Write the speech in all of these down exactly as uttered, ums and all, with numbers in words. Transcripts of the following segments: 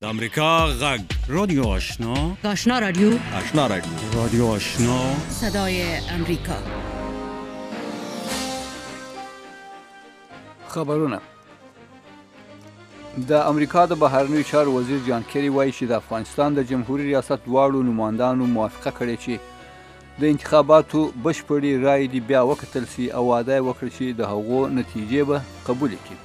د امریکا غږ رادیو آشنا آشنا رادیو آشنا رادیو رادیو آشنا صدای امریکا. خبرونه. د امریکا د بهرنیو چارو وزیر جان کری وایي چې د افغانستان د جمهوریت ریاست دواړو نمایندانو موافقه کړې چې د انتخاباتو بشپړې رایې دې بیا وکتل سي او وعده یې وکړه چې د هغو نتیجې به قبولې کړي.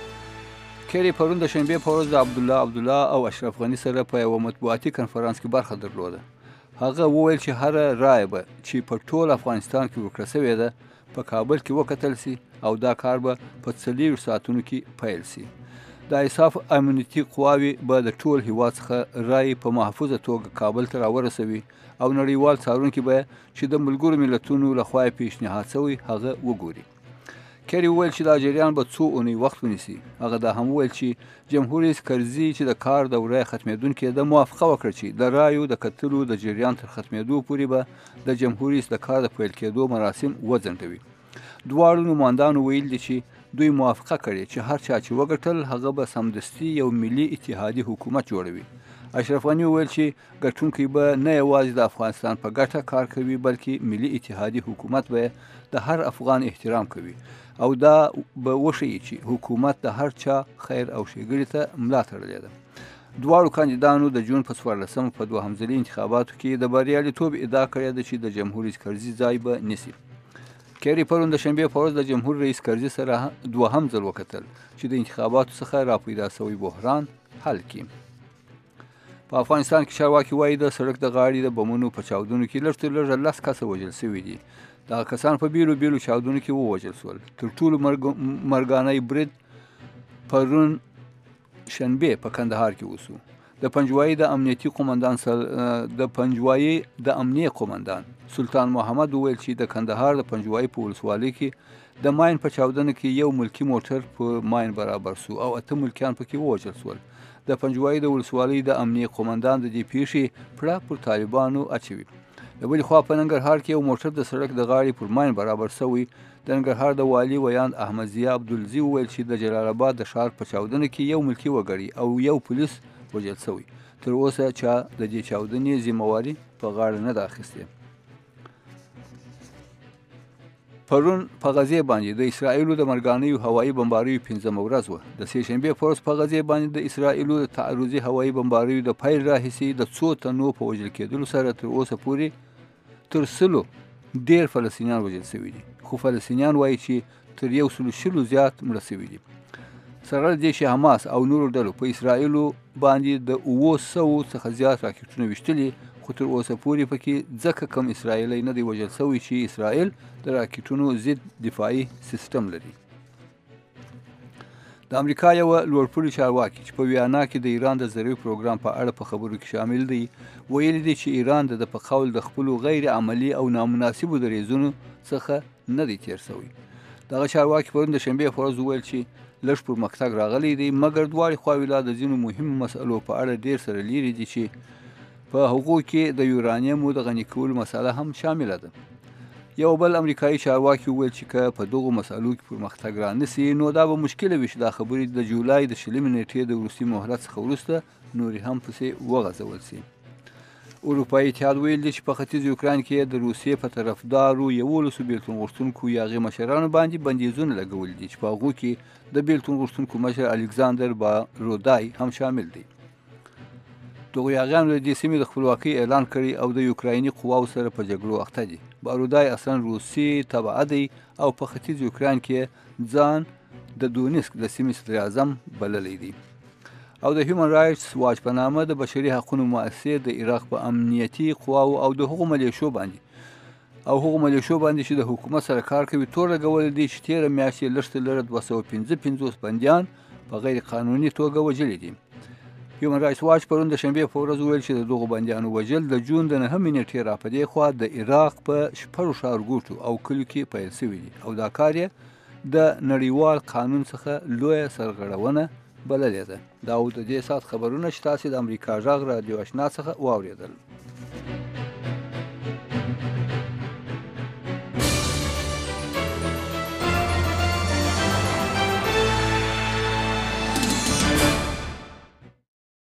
کری پرون د شنبې په ورځ د عبدالله عبدالله او اشرف غني سره په یوه مطبوعاتي کنفرانس کې برخه درلوده. هغه وویل چې هره رایه به چې په ټول افغانستان کې ورکړه سوې ده په کابل کې وکتل سي او دا کار به په څلورو ساعتونو کې پیل سي. د ایساف امنیتي قواوې به د ټول هیواد څخه رایې په محفوظه توګه کابل ته راورسوي او نړیوال څارونکي به چې د ملګرو ملتونو لخوا یې پیشنهاد شوی هغه وګوري. کری وویل چې دا جریان به څو اونۍ وخت ونیسي. هغه دا هم وویل چې جمهور رئیس کرزي چې د کار دوره ختمېدونکې ده موافقه وکړه چې د رایو د کتلو د جریان تر ختمېدو پورې به د جمهور رئیس د کار د پیل کېدو مراسم وځنډوي. دواړو نمایندانو ویل دي چې دوی موافقه کړې چې هر چا چې وګټل هغه به سمدستي یو ملي اتحادي حکومت جوړوي. اشرف غني وویل چې ګټونکي به نه یوازې د افغانستان په ګټه کار کوي بلکې ملي اتحادي حکومت به د هر افغان احترام کوي او دا به وښیي چې حکومت د هر چا خیر او ښېګړې ته ملا تړلې ده. دواړو کاندیدانو د جون په څوارلسمه په دوهم ځلي انتخاباتو کې د بریالیتوب ادعا کړې ده چې د جمهور رئیس کرزي ځای به نیسي. کری پرون د شنبې په ورځ د جمهور رئیس کرزي سره دوهم ځل وکتل چې د انتخاباتو څخه راپیدا شوی بحران حل کړي. په افغانستان کې چارواکي وایي د سړک د غاړې د بمونو په چاودنو کې لږ تر لږه لس کسه وژل شوي دي. دغه کسان په بیلو بیلو چاودنو کې ووژل شول. تر ټولو مرګانۍ برید پرون شنبې په کندهار کې وسو. د پنجوایي د امنیتي قومندان د پنجوایي د امنیه قومندان سلطان محمد وویل چې د کندهار د پنجوایي په ولسوالۍ کې د ماین په چاودنه کې یو ملکي موټر په ماین برابر سو او اته ملکیان پکې ووژل شول. د پنجوایي د ولسوالۍ د امنیه قومندان د دې پیښې پړه پر طالبانو اچوي. د بلې خوا په ننګرهار کې یو موټر د سړک د غاړې پر ماین برابر شوی. د ننګرهار د والي ویاند احمد ضیا عبدالزي وویل چې د جلال آباد د ښار په چاودنه کې یو ملکي وګړی او یو پولیس وژل شوی. تر اوسه چا د دې چاودنې ذمهواري په غاړه نه ده اخیستې. پرون په غزې باندې د اسرائیلو د مرګانیو هوایي بمباریو پنځمه ورځ وه. د سې شنبې په ورځ په غزې باندې د اسرائیلو د تعرضي هوایي بمباریو د پیل راهیسې د څو تنو په وژل کېدلو سره تر اوسه پورې تر سلو ډېر فلسطینیان وژل شوي دي، خو فلسطینیان وایي چې تر یو سلو شلو زیات مړه شوي دي. سره له دې چې حماس او نورو ډلو په اسرائیلو باندې د اوو سوو څخه زیات راکټونه ویشتلي، خو تر اوسه پورې پکې ځکه کم اسرائیلی نه دی وژل شوی چې اسرائیل د راکټونو ضد دفاعي سیستم لري. د امریکا یوه لوړپوړي چارواکي چې په ویانا کې د ایران د زرعي پروګرام په اړه په خبرو کې شامل دی ویلي دي چې ایران د په قول د خپلو غیر عملي او نامناسبو دریځونو څخه نه دی تیر شوی. دغه چارواکي پرون د شنبې په ورځ وویل چې لږ پرمختګ راغلی دی، مګر دواړې خواوې لا د ځینو مهمو مسألو په اړه ډېر سره لیرې دي چې په هغو کې د یورانیمو د غني کولو مسله هم شامله ده. یو بل امریکایي چارواکي وویل چې که په دغو مسألو کې پرمختګ رانسي نو دا به مشکله وي چې دا خبرې د جولای د شلمې نېټې د وروستي مهلت څخه وروسته نورې هم پسې وغځول سي. اروپایي اتحاد ویل دي چې په ختیځ یوکراین کې د روسیې په طرفدارو یولسو بیلتون غوښتونکو یا هغې مشرانو باندې بندیزونه لګولي دي چې په هغو کې د بیلتون غوښتونکو مشر الکساندر بارودای هم شامل دی. دغو یاغیانو د دې سیمې د خپلواکۍ اعلان کړی او د یوکرایني قواو سره په جګړو اخته دي. بارودای اصلا روسي تبعه دی او په ختیځ یوکراین کې ځان د دونیسک د سیمې صدر اعظم بللی دی. او د هیومن رایټس واچ په نامه د بشري حقونو مؤسسې د عراق په امنیتي قواو او د هغو ملیشو باندې او هغو ملیشو باندې چې د حکومت سره کار کوي تور لګولی دی چې تېره میاشت یې لږ تر لږه دوه سوه پنځه پنځوس بندیان په غیر قانوني توګه وژلي دي. هیومن رایټس واچ پرون د شنبې په ورځ وویل چې د دغو بندیانو وژل د جون د نهمې نېټې را په دې خوا د عراق په شپږو ښارګوټو او کلیو کې پیل شوي دي او دا کار یې د نړیوال قانون څخه لویه سرغړونه بللې ده. دا و د دې ساعت خبرونه چې تاسې د امریکا غږ رادیو آشنا څخه واورېدل.